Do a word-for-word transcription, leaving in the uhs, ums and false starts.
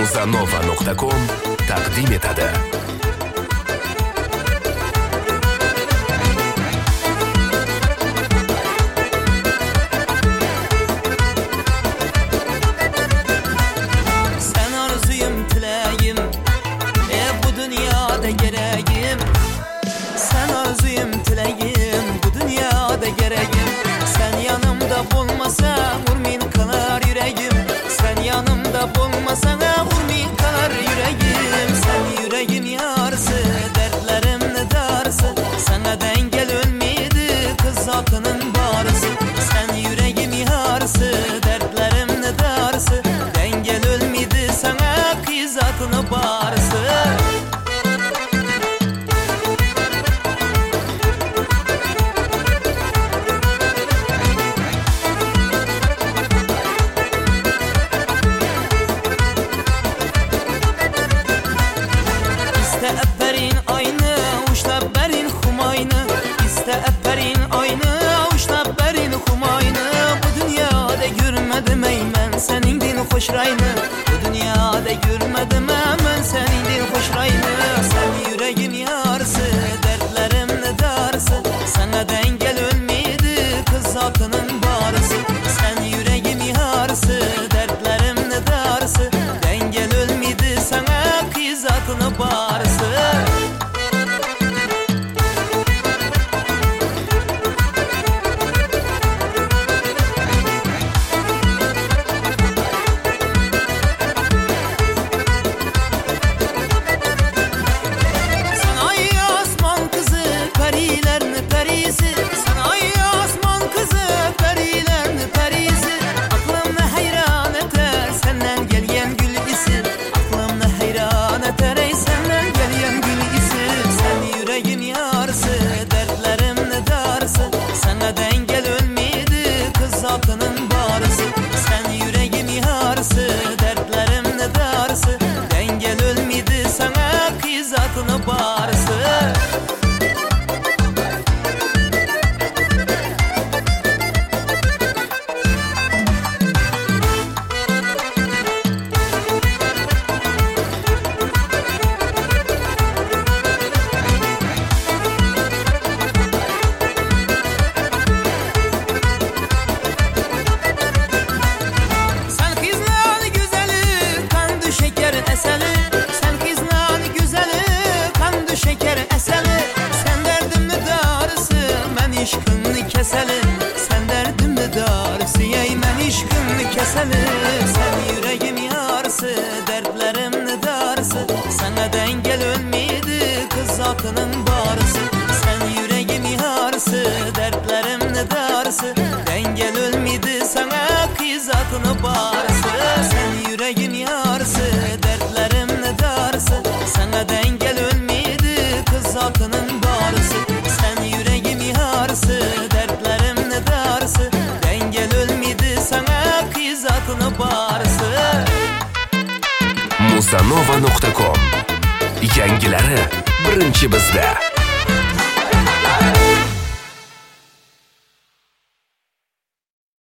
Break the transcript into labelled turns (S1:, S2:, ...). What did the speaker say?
S1: muzanova nuqta com taqdim etadi.
S2: Sen arzuyum, tileyim, e bu dünyada gereğim. Sen arzuyum, tileyim, bu dünyada gereğim. Sen yanımda bulmasan urmin kalar yüreğim. Sen yanımda bulmasan urmin kalar yüreğim. Sen yüreğim yarısı, dertlerim ne darısı. Sana dengel ölmedi kız zatının barısı. Sen yüreğim yarısı, dertlerim ne darısı. Dengel ölmedi sana kız zatını barısı. İste öperin aynı, uçta berin humayını. İste öperin aynı, uçta berin humayını. Bu dünyada görmedim ey men senin din hoş rayını. Bu dünyada görmedim men senin din hoş rayını. Sen yüreğim yarısı, dertlerim ne darısı. Sana dengel ölmedi kız zatının barısı. Sen yüreğim yarısı, dertlerim ne darısı. Dengel ölmedi sana kız zatını barısı. Sana ay asman kızı, perilerin perisi. Sana ay asman kızı, perilerin perisi. Aklımda hayran eter senden gelyen gül isi. Aklımda hayran eter ey senden gelyen gül isi. Sen yüreğim yarısı, dertlerim ne darısı. Sana dengel ölmedi kız zatının barısı. Sen yüreğim yarısı, dertlerim ne darısı. Dengel ölmedi sana kız zatını barısı. Sen kızlan güzeli, kandı şeker eseli. Sen kızlan güzeli, kandı şeker eseli. Sen derdimni darısı, ben işkınni keseli. Sen derdimni darısı, ey men işkınni keseli. Sen yüreğim yarısı, dertlerim ne darısı. Sana dengel ölmedi kız zatının barısı. Sen yüreğim yarısı, dertlerim ne darısı. Dengel ölmedi sana kız zatını barısı. Sen yüreğim yarısı, dertlerim ne darısı. Sana dengel ölmedi kız zatının barısı. Sen yüreğim yarısı, dertlerim ne darısı. Dengel ölmedi sana kız zatını barısı.
S1: muzanova nuqta com. Yangilari birinchi bizda.